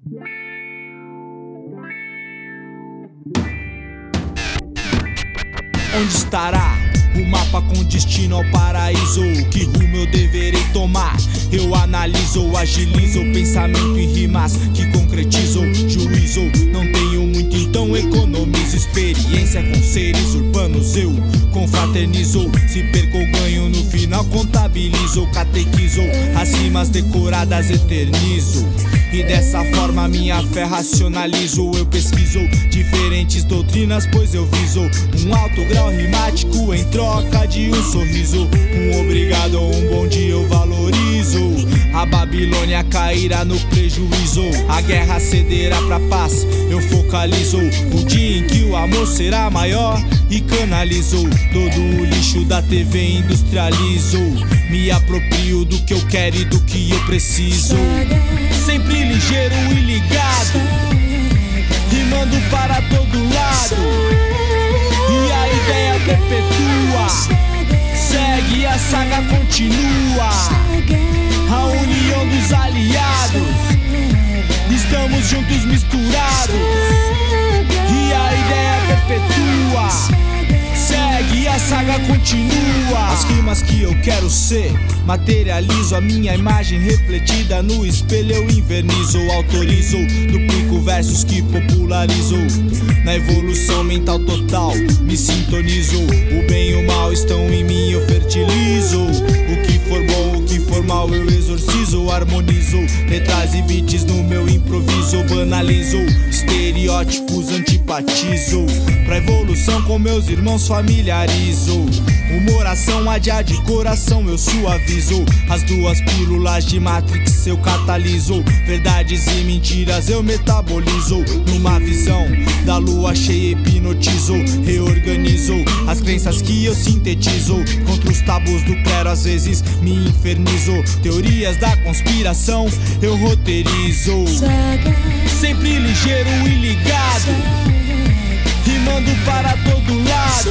Onde estará o mapa com destino ao paraíso? Que rumo eu deverei tomar? Eu analiso, agilizo o pensamento em rimas que concretizo. Juízo, não tenho muito, então economizo. Experiência com seres urbanos eu confraternizo. Se perco ou ganho, no final contabilizo. Catequizo, as rimas decoradas eternizo. E dessa forma minha fé racionalizo. Eu pesquiso diferentes doutrinas, pois eu viso um alto grau rimático em troca de um sorriso. Um obrigado ou um bom dia eu valorizo. A Babilônia cairá no prejuízo. A guerra cederá pra paz, eu focalizo. O dia em que o amor será maior e canalizo todo o lixo da TV, industrializo. Me aproprio do que eu quero e do que eu preciso. Sempre ligeiro e ligado, rimando para todo lado. E a ideia perpetua, segue, a saga continua. A união dos aliados, estamos juntos misturados. E a ideia perpetua, segue, a saga continua. As rimas que eu quero ser, materializo a minha imagem refletida no espelho. Eu invernizo, autorizo, duplico versos que popularizo. Na evolução mental total, me sintonizo. O bem e o mal estão em mim, eu fertilizo. O que for bom, o que for mal, eu exorcizo, harmonizo. Letras e beats no meu improviso, banalizo. Estereótipos antipatizo. Pra evolução com meus irmãos familiarizo. Uma oração adiar de coração eu suavizo. As duas pílulas de Matrix eu cataliso. Verdades e mentiras eu metabolizo. Numa visão da lua cheia hipnotizo. Reorganizo as crenças que eu sintetizo. Contra os tabus do clero às vezes me infernizo. Teorias da conspiração eu roteirizo. Sempre ligeiro e ligado, rimando para todo lado.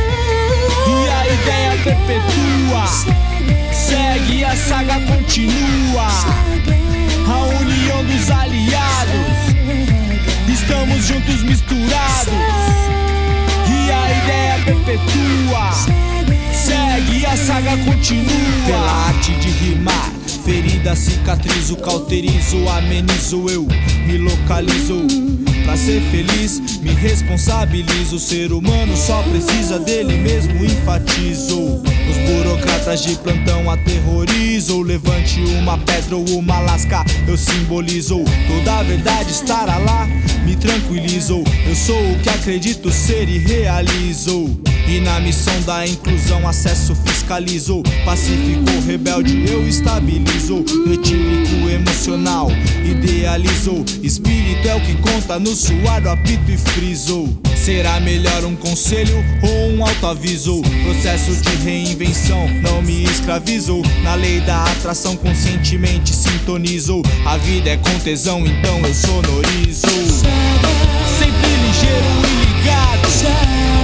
E a ideia perpetua, segue, a saga continua. A união dos aliados, estamos juntos misturados. E a ideia perpetua, segue, a saga continua. Pela arte de rimar, ferida cicatrizo, cauterizo, amenizo, eu me localizo. Pra ser feliz, me responsabilizo. O ser humano só precisa dele mesmo, enfatizo. Os burocratas de plantão aterrorizo. Levante uma pedra ou uma lasca, eu simbolizo. Toda a verdade estará lá, me tranquilizo. Eu sou o que acredito ser e realizo. E na missão da inclusão, acesso fiscalizo. Pacífico, rebelde, eu estabilizo. Etílico, emocional, idealizo. Espírito é o que conta no suar do apito e friso. Será melhor um conselho ou um autoaviso? Processo de reinvenção, não me escravizo. Na lei da atração conscientemente sintonizo. A vida é com tesão, então eu sonorizo. Sempre ligeiro e ligado,